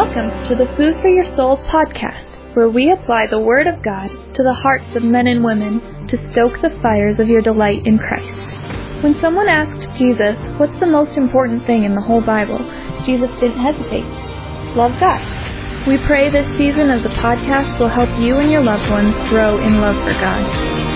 Welcome to the Food for Your Soul podcast, where we apply the Word of God to the hearts of men and women to stoke the fires of your delight in Christ. When someone asked Jesus, what's the most important thing in the whole Bible, Jesus didn't hesitate. Love God. We pray this season of the podcast will help you and your loved ones grow in love for God.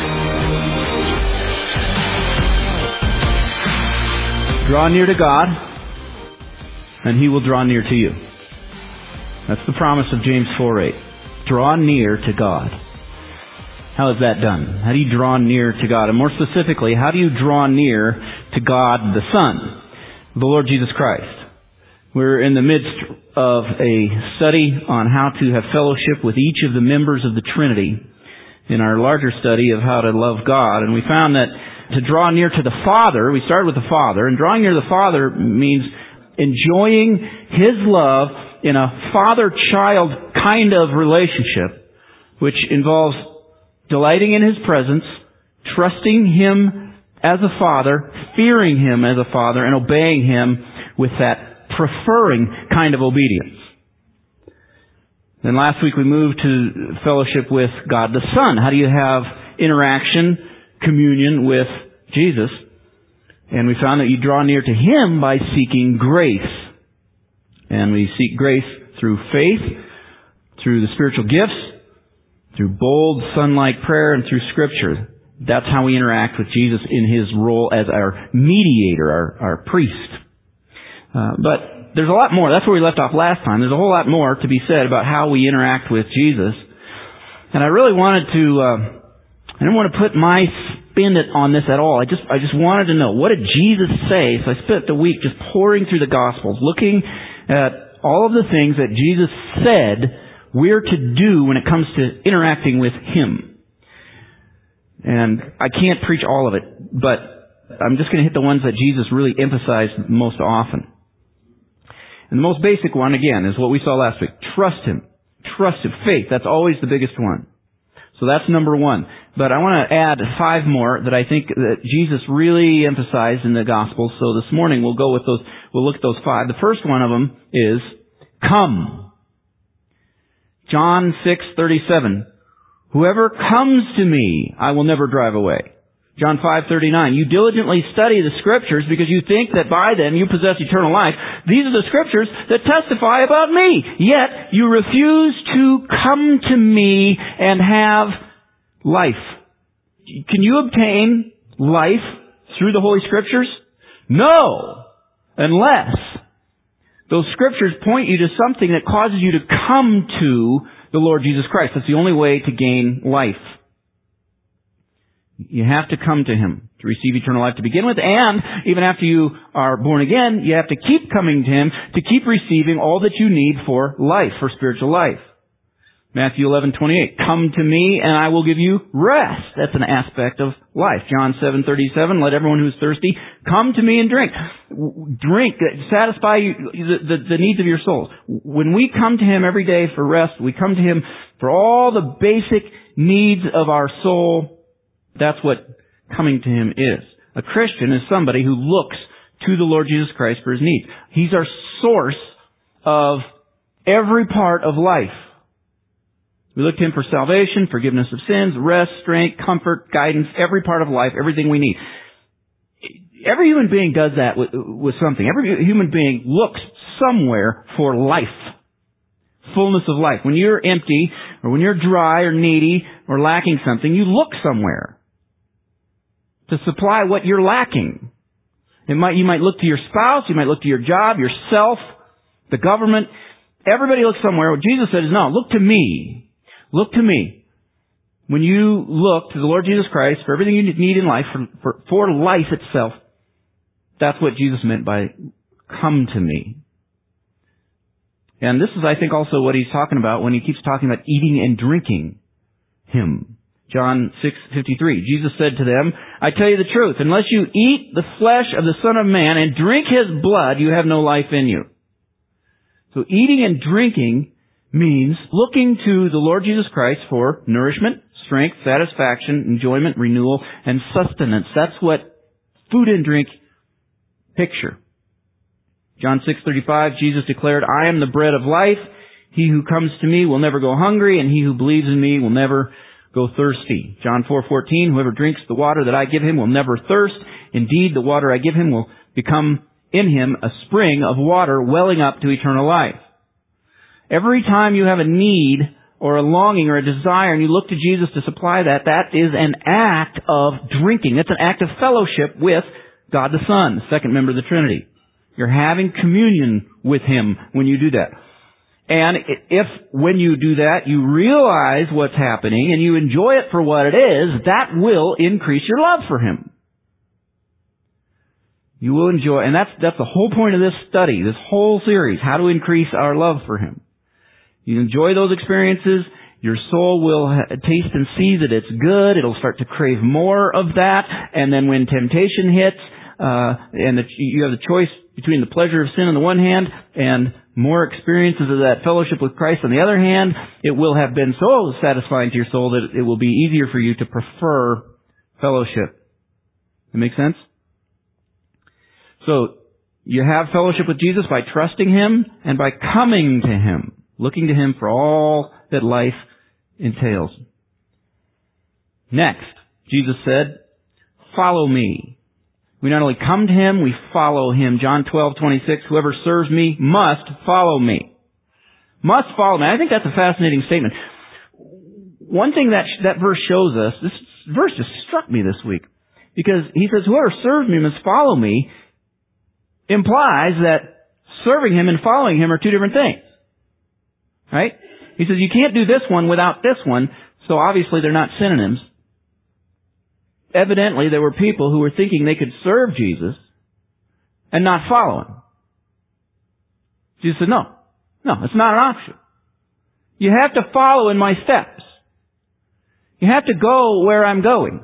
Draw near to God, and He will draw near to you. That's the promise of James 4:8. Draw near to God. How is that done? How do you draw near to God? And more specifically, how do you draw near to God the Son, the Lord Jesus Christ? We're in the midst of a study on how to have fellowship with each of the members of the Trinity in our larger study of how to love God. And we found that to draw near to the Father, we started with the Father, and drawing near to the Father means enjoying His love in a father-child kind of relationship, which involves delighting in His presence, trusting Him as a Father, fearing Him as a Father, and obeying Him with that preferring kind of obedience. Then last week we moved to fellowship with God the Son. How do you have interaction, communion with Jesus? And we found that you draw near to Him by seeking grace. And we seek grace through faith, through the spiritual gifts, through bold, son-like prayer, and through Scripture. That's how we interact with Jesus in His role as our mediator, our priest. But there's a lot more. That's where we left off last time. There's a whole lot more to be said about how we interact with Jesus. And I really wanted to, I didn't want to put my spin on this at all. I just wanted to know, what did Jesus say? So I spent the week just pouring through the Gospels, looking at all of the things that Jesus said we're to do when it comes to interacting with Him. And I can't preach all of it, but I'm just going to hit the ones that Jesus really emphasized most often. And the most basic one, again, is what we saw last week. Trust Him. Trust Him. Faith. That's always the biggest one. So that's number one. But I want to add 5 more that I think that Jesus really emphasized in the Gospels. So this morning we'll go with those. We'll look at those 5. The first one of them is come. John 6:37. Whoever comes to me, I will never drive away. John 5:39. You diligently study the Scriptures because you think that by them you possess eternal life. These are the Scriptures that testify about me. Yet you refuse to come to me and have life. Can you obtain life through the Holy Scriptures? No! Unless those Scriptures point you to something that causes you to come to the Lord Jesus Christ. That's the only way to gain life. You have to come to Him to receive eternal life to begin with, and even after you are born again, you have to keep coming to Him to keep receiving all that you need for life, for spiritual life. Matthew 11:28, come to me and I will give you rest. That's an aspect of life. John 7:37, let everyone who is thirsty come to me and drink. Drink, satisfy the needs of your souls. When we come to Him every day for rest, we come to Him for all the basic needs of our soul. That's what coming to Him is. A Christian is somebody who looks to the Lord Jesus Christ for His needs. He's our source of every part of life. We look to Him for salvation, forgiveness of sins, rest, strength, comfort, guidance, every part of life, everything we need. Every human being does that with something. Every human being looks somewhere for life. Fullness of life. When you're empty, or when you're dry or needy, or lacking something, you look somewhere to supply what you're lacking. You might look to your spouse, you might look to your job, yourself, the government. Everybody looks somewhere. What Jesus said is, no, look to me. Look to me. When you look to the Lord Jesus Christ for everything you need in life, for life itself, that's what Jesus meant by come to me. And this is, I think, also what He's talking about when He keeps talking about eating and drinking Him. John 6:53. Jesus said to them, I tell you the truth, unless you eat the flesh of the Son of Man and drink His blood, you have no life in you. So eating and drinking means looking to the Lord Jesus Christ for nourishment, strength, satisfaction, enjoyment, renewal, and sustenance. That's what food and drink picture. John 6:35, Jesus declared, I am the bread of life. He who comes to me will never go hungry, and he who believes in me will never go thirsty. John 4:14, whoever drinks the water that I give him will never thirst. Indeed, the water I give him will become in him a spring of water welling up to eternal life. Every time you have a need or a longing or a desire and you look to Jesus to supply that, that is an act of drinking. That's an act of fellowship with God the Son, the second member of the Trinity. You're having communion with Him when you do that. And if, when you do that, you realize what's happening and you enjoy it for what it is, that will increase your love for Him. You will enjoy, and that's the whole point of this study, this whole series, how to increase our love for Him. You enjoy those experiences, your soul will taste and see that it's good, it'll start to crave more of that, and then when temptation hits, you have the choice between the pleasure of sin on the one hand and more experiences of that fellowship with Christ on the other hand, it will have been so satisfying to your soul that it will be easier for you to prefer fellowship. That make sense? So, you have fellowship with Jesus by trusting Him and by coming to Him, looking to Him for all that life entails. Next, Jesus said, "Follow me." We not only come to Him, we follow Him. John 12:26, whoever serves me must follow me. Must follow me. I think that's a fascinating statement. One thing that verse shows us, this verse just struck me this week, because He says, whoever serves me must follow me, implies that serving Him and following Him are two different things. Right? He says, you can't do this one without this one, so obviously they're not synonyms. Evidently, there were people who were thinking they could serve Jesus and not follow Him. Jesus said, no, it's not an option. You have to follow in my steps. You have to go where I'm going.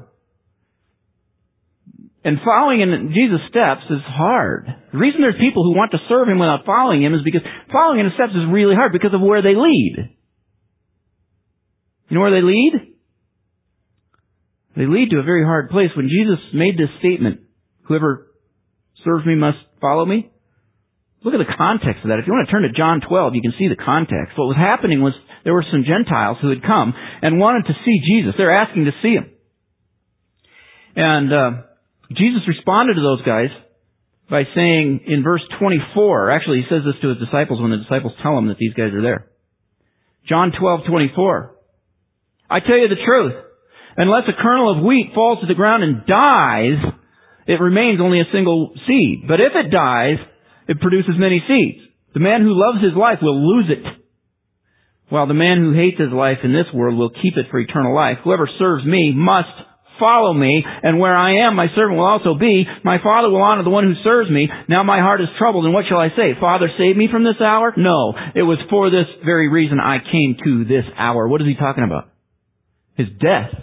And following in Jesus' steps is hard. The reason there's people who want to serve Him without following Him is because following in His steps is really hard because of where they lead. You know where they lead? They lead to a very hard place. When Jesus made this statement, whoever serves me must follow me, look at the context of that. If you want to turn to John 12, you can see the context. What was happening was there were some Gentiles who had come and wanted to see Jesus. They're asking to see Him. And Jesus responded to those guys by saying in verse 24, actually He says this to His disciples when the disciples tell Him that these guys are there. John 12:24. I tell you the truth. Unless a kernel of wheat falls to the ground and dies, it remains only a single seed. But if it dies, it produces many seeds. The man who loves his life will lose it, while the man who hates his life in this world will keep it for eternal life. Whoever serves me must follow me, and where I am, my servant will also be. My Father will honor the one who serves me. Now my heart is troubled, and what shall I say? Father, save me from this hour? No, it was for this very reason I came to this hour. What is He talking about? His death.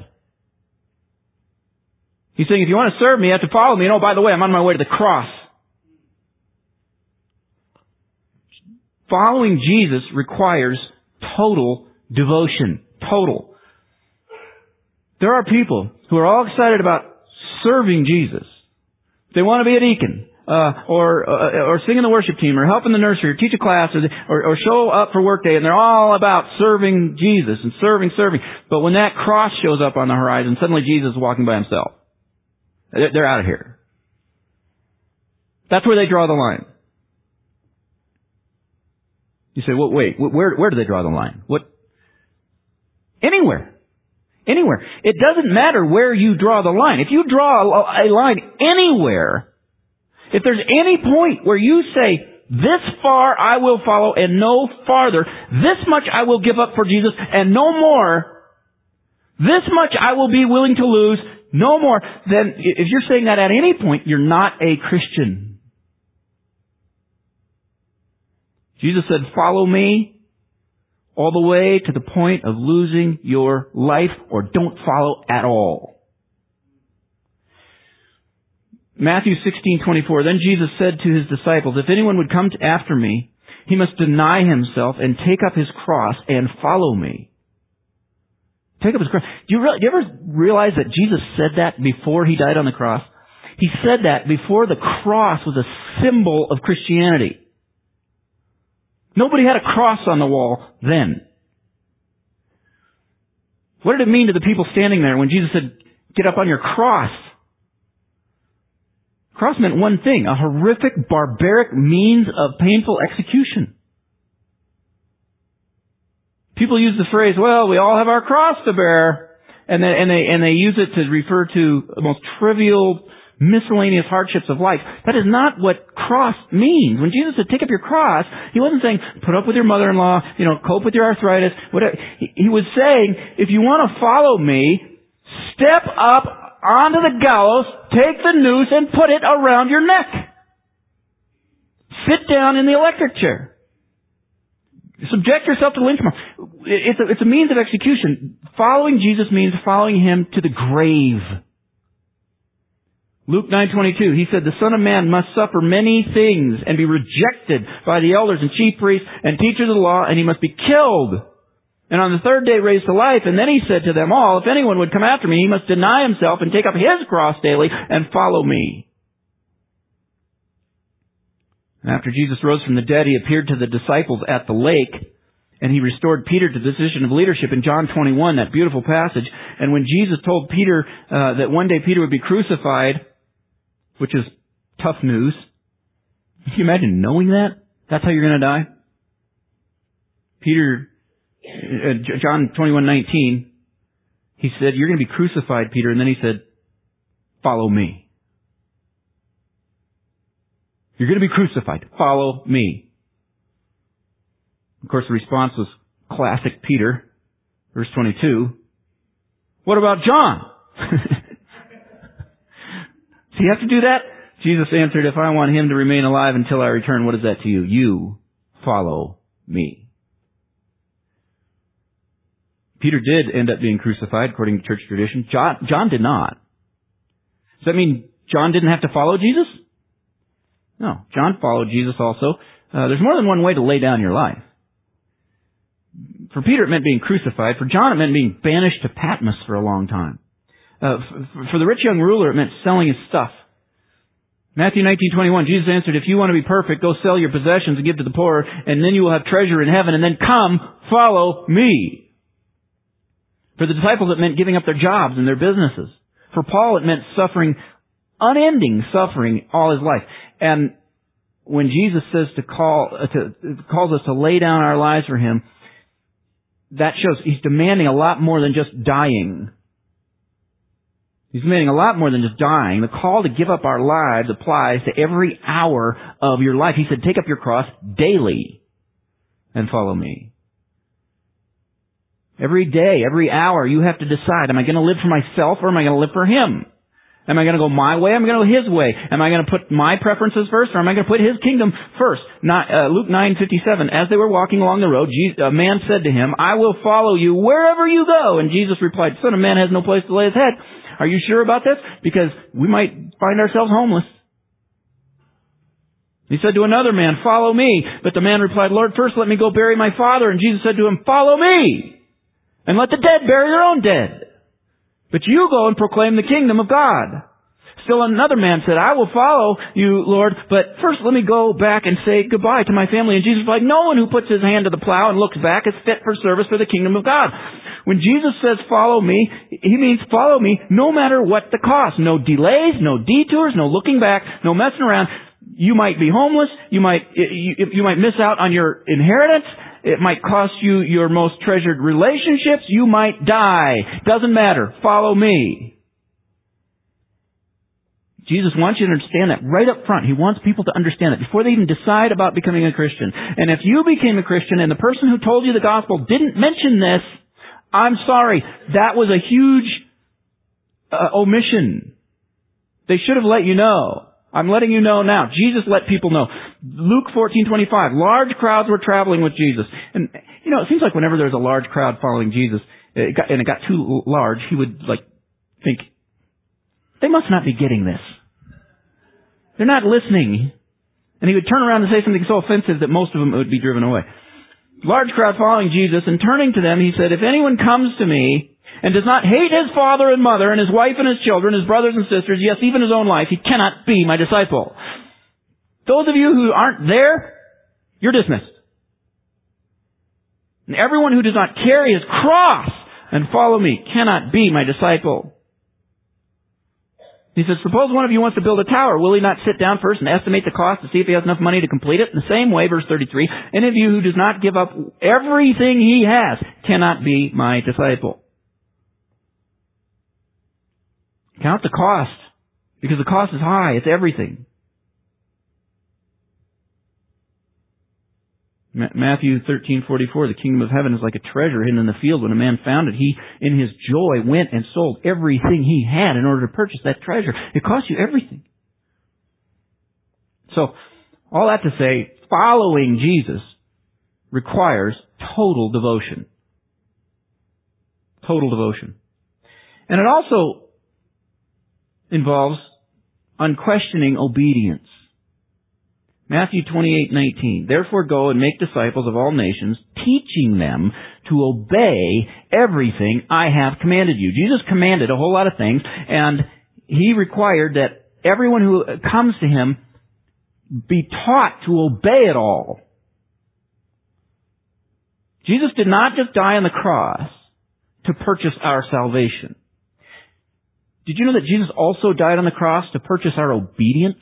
He's saying, if you want to serve me, you have to follow me. And oh, by the way, I'm on my way to the cross. Following Jesus requires total devotion. Total. There are people who are all excited about serving Jesus. They want to be a deacon, or sing in the worship team, or help in the nursery, or teach a class, or show up for work day, and they're all about serving Jesus and serving. But when that cross shows up on the horizon, suddenly Jesus is walking by Himself. They're out of here. That's where they draw the line. You say, well, wait, where do they draw the line? What? Anywhere. It doesn't matter where you draw the line. If you draw a line anywhere, if there's any point where you say, this far I will follow and no farther, this much I will give up for Jesus and no more, this much I will be willing to lose, no more, then if you're saying that at any point, you're not a Christian. Jesus said, follow me all the way to the point of losing your life, or don't follow at all. Matthew 16:24. Then Jesus said to His disciples, if anyone would come after me, he must deny himself and take up his cross and follow me. Take up his cross. Do you ever realize that Jesus said that before He died on the cross? He said that before the cross was a symbol of Christianity. Nobody had a cross on the wall then. What did it mean to the people standing there when Jesus said, get up on your cross? Cross meant one thing, a horrific, barbaric means of painful execution. People use the phrase, well, we all have our cross to bear. And they use it to refer to the most trivial, miscellaneous hardships of life. That is not what cross means. When Jesus said, take up your cross, He wasn't saying, put up with your mother-in-law, cope with your arthritis, whatever. He was saying, if you want to follow me, step up onto the gallows, take the noose, and put it around your neck. Sit down in the electric chair. Subject yourself to lynchmob. It's a means of execution. Following Jesus means following Him to the grave. Luke 9:22, He said, the Son of Man must suffer many things and be rejected by the elders and chief priests and teachers of the law, and He must be killed. And on the third day raised to life. And then He said to them all, if anyone would come after me, he must deny himself and take up his cross daily and follow me. And after Jesus rose from the dead, He appeared to the disciples at the lake, and He restored Peter to the position of leadership in John 21, that beautiful passage. And when Jesus told Peter that one day Peter would be crucified, which is tough news, can you imagine knowing that? That's how you're going to die? Peter, John 21:19, He said, you're going to be crucified, Peter. And then He said, follow me. You're going to be crucified. Follow me. Of course, the response was classic Peter. Verse 22. What about John? Does he have to do that? Jesus answered, if I want him to remain alive until I return, what is that to you? You follow me. Peter did end up being crucified, according to church tradition. John did not. Does that mean John didn't have to follow Jesus? No, John followed Jesus also. There's more than one way to lay down your life. For Peter, it meant being crucified. For John, it meant being banished to Patmos for a long time. For the rich young ruler, it meant selling his stuff. Matthew 19:21, Jesus answered, if you want to be perfect, go sell your possessions and give to the poor, and then you will have treasure in heaven, and then come, follow me. For the disciples, it meant giving up their jobs and their businesses. For Paul, it meant suffering, unending suffering all his life. And when Jesus says calls us to lay down our lives for Him, that shows He's demanding a lot more than just dying. He's demanding a lot more than just dying. The call to give up our lives applies to every hour of your life. He said, take up your cross daily and follow me. Every day, every hour, you have to decide, am I going to live for myself or am I going to live for Him? Am I going to go my way? Am I going to go His way? Am I going to put my preferences first, or am I going to put His kingdom first? Luke 9:57. As they were walking along the road, a man said to Him, I will follow you wherever you go. And Jesus replied, Son of Man has no place to lay his head. Are you sure about this? Because we might find ourselves homeless. He said to another man, follow me. But the man replied, Lord, first let me go bury my father. And Jesus said to him, follow me, and let the dead bury their own dead. But you go and proclaim the kingdom of God. Still another man said, I will follow you, Lord, but first let me go back and say goodbye to my family. And Jesus was like, no one who puts his hand to the plow and looks back is fit for service for the kingdom of God. When Jesus says follow me, He means follow me no matter what the cost. No delays, no detours, no looking back, no messing around. You might be homeless. You might miss out on your inheritance. It might cost you your most treasured relationships. You might die. Doesn't matter. Follow me. Jesus wants you to understand that right up front. He wants people to understand that before they even decide about becoming a Christian. And if you became a Christian and the person who told you the gospel didn't mention this, I'm sorry. That was a huge omission. They should have let you know. I'm letting you know now. Jesus let people know. Luke 14:25. Large crowds were traveling with Jesus. And, it seems like whenever there's a large crowd following Jesus, and it got too large, he would, think, they must not be getting this. They're not listening. And he would turn around and say something so offensive that most of them would be driven away. Large crowd following Jesus, and turning to them, he said, if anyone comes to me and does not hate his father and mother and his wife and his children, his brothers and sisters, yes, even his own life, he cannot be my disciple. Those of you who aren't there, you're dismissed. And everyone who does not carry his cross and follow me cannot be my disciple. He says, suppose one of you wants to build a tower. Will he not sit down first and estimate the cost to see if he has enough money to complete it? In the same way, verse 33, any of you who does not give up everything he has cannot be my disciple. Count the cost, because the cost is high. It's everything. Matthew 13:44, the kingdom of heaven is like a treasure hidden in the field. When a man found it, he, in his joy, went and sold everything he had in order to purchase that treasure. It cost you everything. So, all that to say, following Jesus requires total devotion. Total devotion. And it also involves unquestioning obedience. Matthew 28:19. Therefore go and make disciples of all nations, teaching them to obey everything I have commanded you. Jesus commanded a whole lot of things, and He required that everyone who comes to Him be taught to obey it all. Jesus did not just die on the cross to purchase our salvation. Did you know that Jesus also died on the cross to purchase our obedience?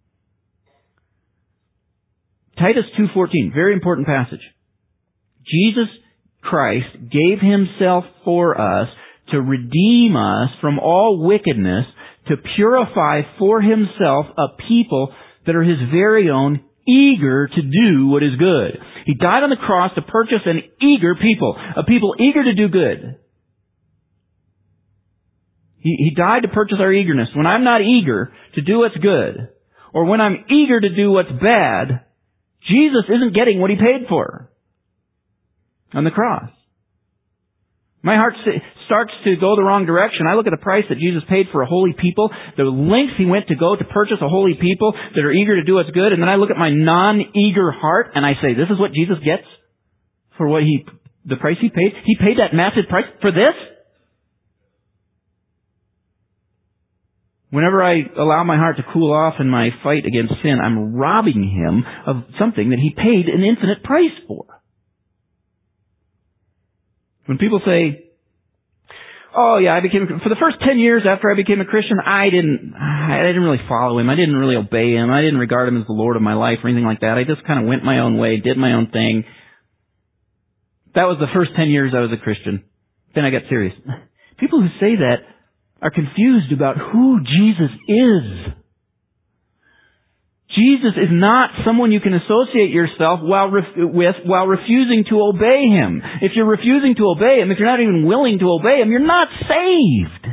Titus 2:14, very important passage. Jesus Christ gave Himself for us to redeem us from all wickedness, to purify for Himself a people that are His very own, eager to do what is good. He died on the cross to purchase an eager people, a people eager to do good. He died to purchase our eagerness. When I'm not eager to do what's good, or when I'm eager to do what's bad, Jesus isn't getting what He paid for on the cross. My heart starts to go the wrong direction. I look at the price that Jesus paid for a holy people, the lengths He went to go to purchase a holy people that are eager to do what's good, and then I look at my non-eager heart and I say, this is what Jesus gets for what the price He paid? He paid that massive price for this? Whenever I allow my heart to cool off in my fight against sin, I'm robbing Him of something that He paid an infinite price for. When people say, oh yeah, for the first 10 years after I became a Christian, I didn't really follow Him. I didn't really obey Him. I didn't regard Him as the Lord of my life or anything like that. I just kind of went my own way, did my own thing. That was the first 10 years I was a Christian. Then I got serious. People who say that are confused about who Jesus is. Jesus is not someone you can associate yourself with while refusing to obey Him. If you're refusing to obey Him, if you're not even willing to obey Him, you're not saved.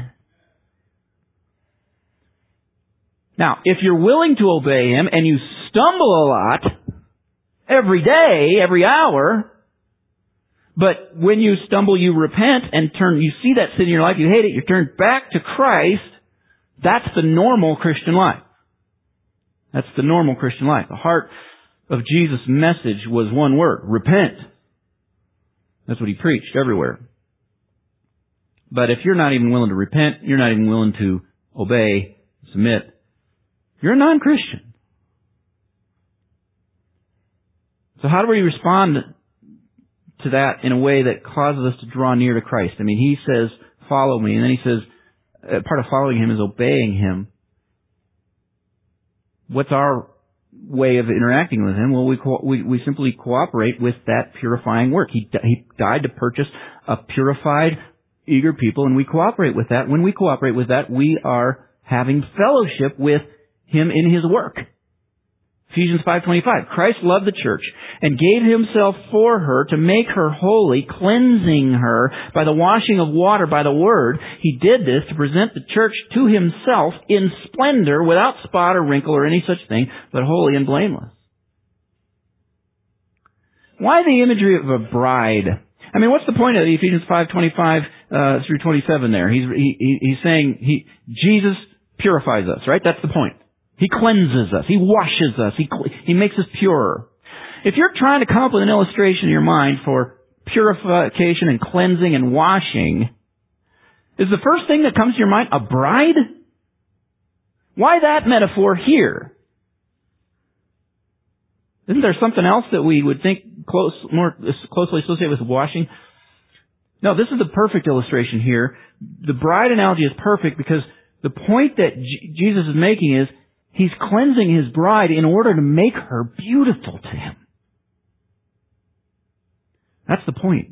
Now, if you're willing to obey Him and you stumble a lot, every day, every hour, but when you stumble, you repent and you see that sin in your life, you hate it, you turn back to Christ, that's the normal Christian life. That's the normal Christian life. The heart of Jesus' message was one word, repent. That's what He preached everywhere. But if you're not even willing to repent, you're not even willing to obey, submit, you're a non-Christian. So how do we respond to that in a way that causes us to draw near to Christ? I mean, He says, follow me, and then He says, part of following Him is obeying Him. What's our way of interacting with Him? Well, we simply cooperate with that purifying work. He died to purchase a purified, eager people, and we cooperate with that. When we cooperate with that, we are having fellowship with Him in His work. Ephesians 5:25, Christ loved the church and gave Himself for her to make her holy, cleansing her by the washing of water by the Word. He did this to present the church to Himself in splendor, without spot or wrinkle or any such thing, but holy and blameless. Why the imagery of a bride? I mean, what's the point of Ephesians 5:25 through 27 there? He's saying Jesus purifies us, right? That's the point. He cleanses us. He washes us. He makes us pure. If you're trying to come up with an illustration in your mind for purification and cleansing and washing, is the first thing that comes to your mind a bride? Why that metaphor here? Isn't there something else that we would think more closely associated with washing. No, this is the perfect illustration here. The bride analogy is perfect because the point that Jesus is making is He's cleansing His bride in order to make her beautiful to Him. That's the point.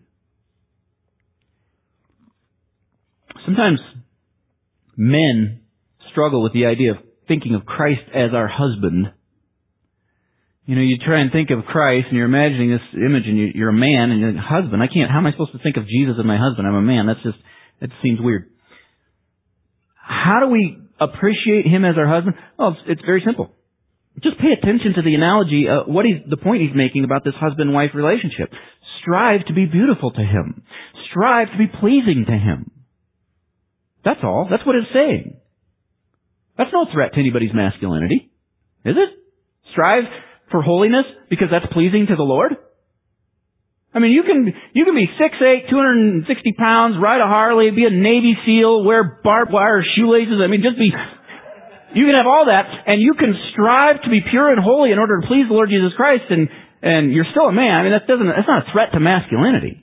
Sometimes men struggle with the idea of thinking of Christ as our husband. You try and think of Christ and you're imagining this image and you're a man and you're a husband. How am I supposed to think of Jesus as my husband? I'm a man. That seems weird. How do we appreciate Him as our husband? Well, it's very simple. Just pay attention to the analogy, the point He's making about this husband-wife relationship. Strive to be beautiful to Him. Strive to be pleasing to Him. That's all. That's what it's saying. That's no threat to anybody's masculinity, is it? Strive for holiness because that's pleasing to the Lord? I mean, you can be 6'8", 260 pounds, ride a Harley, be a Navy SEAL, wear barbed wire shoelaces. You can have all that, and you can strive to be pure and holy in order to please the Lord Jesus Christ, and you're still a man. That's not a threat to masculinity.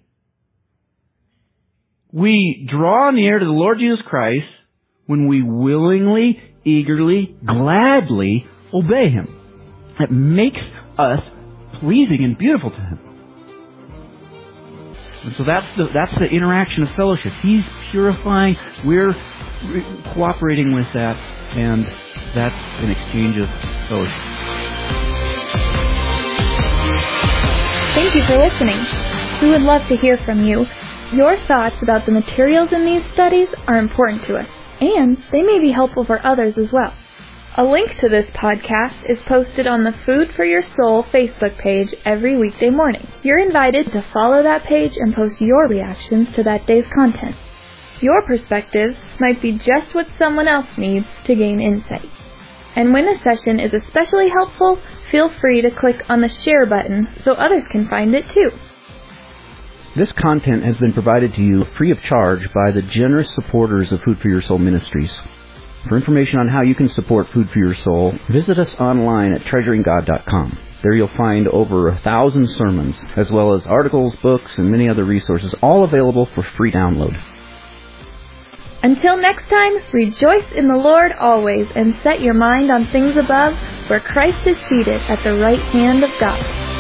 We draw near to the Lord Jesus Christ when we willingly, eagerly, gladly obey Him. It makes us pleasing and beautiful to Him. And so that's the interaction of fellowship. He's purifying, we're cooperating with that, and that's an exchange of fellowship. Thank you for listening. We would love to hear from you. Your thoughts about the materials in these studies are important to us, and they may be helpful for others as well. A link to this podcast is posted on the Food for Your Soul Facebook page every weekday morning. You're invited to follow that page and post your reactions to that day's content. Your perspective might be just what someone else needs to gain insight. And when a session is especially helpful, feel free to click on the share button so others can find it too. This content has been provided to you free of charge by the generous supporters of Food for Your Soul Ministries. For information on how you can support Food for Your Soul, visit us online at treasuringgod.com. There you'll find over 1,000 sermons, as well as articles, books, and many other resources, all available for free download. Until next time, rejoice in the Lord always and set your mind on things above, where Christ is seated at the right hand of God.